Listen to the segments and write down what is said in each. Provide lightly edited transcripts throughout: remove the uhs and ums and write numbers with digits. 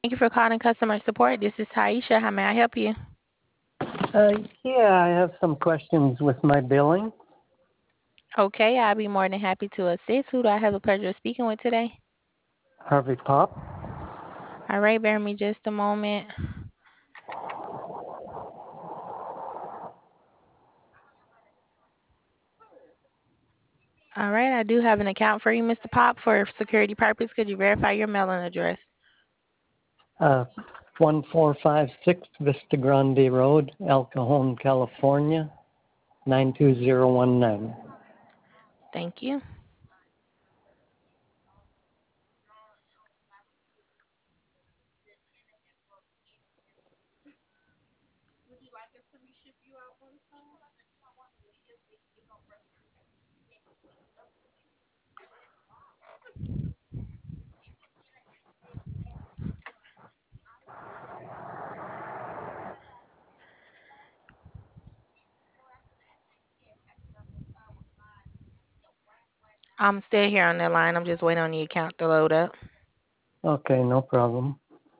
Thank you for calling customer support. This is Taisha. How may I help you? Yeah, I have some questions with my billing. Okay, I'll be more than happy to assist. Who do I have the pleasure of speaking with today? Harvey Pop. All right, bear me just a moment. All right, I do have an account for you, Mr. Pop, for security purpose. Could you verify your mailing address? Uh, 1456 Vista Grande Road, El Cajon, California, 92019. Thank you. I'm still here on the line. I'm just waiting on the account to load up. Okay, no problem.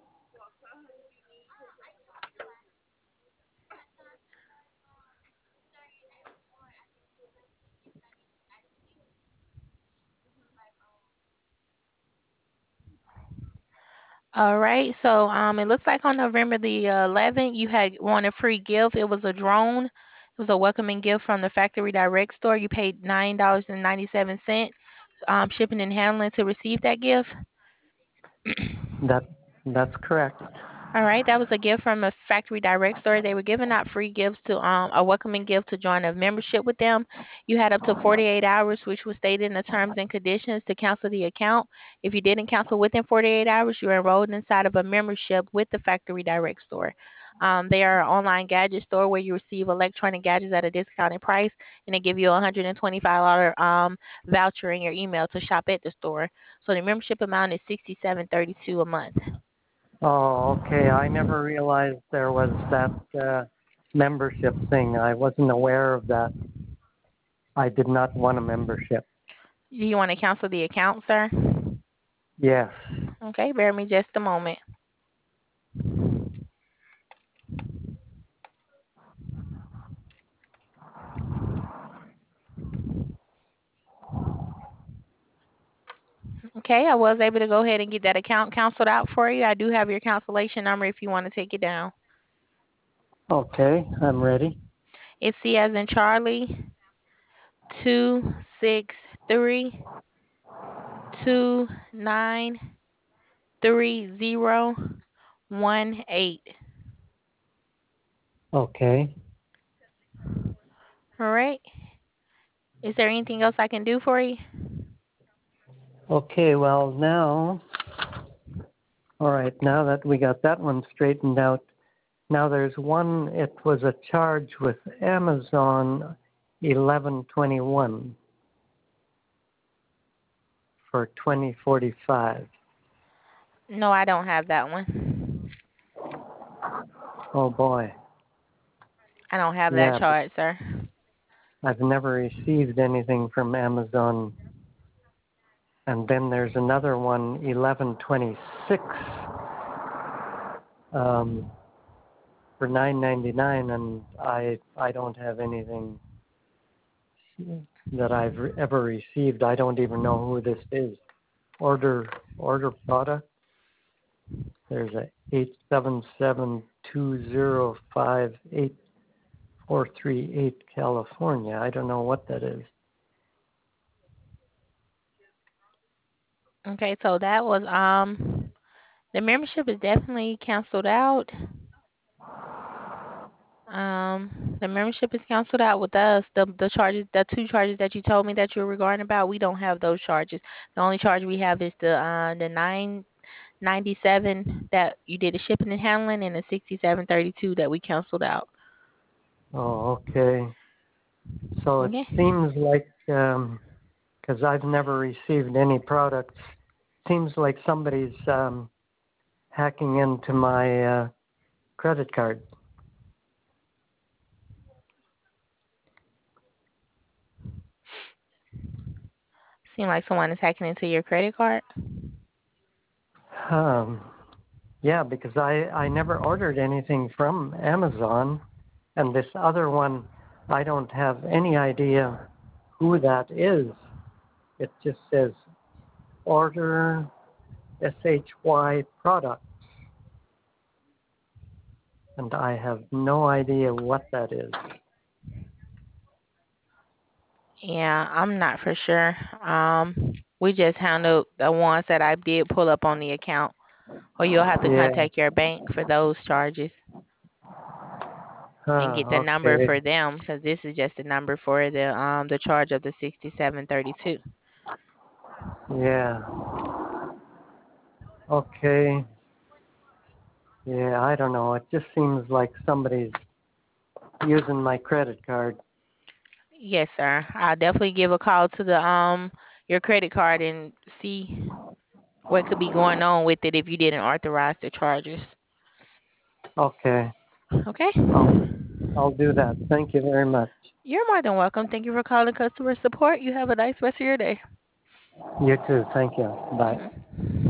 All right, so it looks like on November the 11th, you had won a free gift. It was a drone. It was a welcoming gift from the Factory Direct store. You paid $9.97 shipping and handling to receive that gift. That that's correct. All right, that was a gift from a Factory Direct store. They were giving out free gifts to a welcoming gift to join a membership with them. You had up to 48 hours, which was stated in the terms and conditions, to cancel the account. If you didn't cancel within 48 hours, you are enrolled inside of a membership with the Factory Direct store. They are an online gadget store where you receive electronic gadgets at a discounted price, and they give you a $125 voucher in your email to shop at the store. So the membership amount is $67.32 a month. Oh, okay. I never realized there was that membership thing. I wasn't aware of that. I did not want a membership. Do you want to cancel the account, sir? Yes. Okay, bear me just a moment. Okay, I was able to go ahead and get that account canceled out for you. I do have your cancellation number if you want to take it down. Okay, I'm ready. It's C as in Charlie, 263293018. Okay. All right. Is there anything else I can do for you? Okay, well now, all right, now that we got that one straightened out, now there's one, it was a charge with Amazon 1121 for 2045. No, I don't have that one. Oh boy. I don't have that Yeah, but charge, sir. I've never received anything from Amazon. And then there's another one, 1126, for 9.99, and I don't have anything that I've ever received. I don't even know who this is. Order product. There's a 877-205-8438 California. I don't know what that is. Okay, so that was the membership is definitely canceled out. The membership is canceled out with us. The charges, the two charges that you told me that you were regarding about, we don't have those charges. The only charge we have is the 997 that you did the shipping and handling, and the 6732 that we canceled out. Oh, okay. So it Okay. seems like, because I've never received any products, seems like somebody's hacking into my credit card. Seem like someone is hacking into your credit card. Um, Yeah, because I never ordered anything from Amazon, and this other one, I don't have any idea who that is. It just says order SHY product, and I have no idea what that is. Yeah, I'm not for sure. We just handled the ones that I did pull up on the account, or you'll have to Yeah. contact your bank for those charges and get the number Okay. for them, because this is just the number for the charge of the 6732. Yeah. Okay. Yeah, I don't know. It just seems like somebody's using my credit card. Yes, sir. I'll definitely give a call to the your credit card and see what could be going on with it if you didn't authorize the charges. Okay. Okay? I'll do that. Thank you very much. You're more than welcome. Thank you for calling customer support. You have a nice rest of your day. You too. Thank you. Bye. Mhm.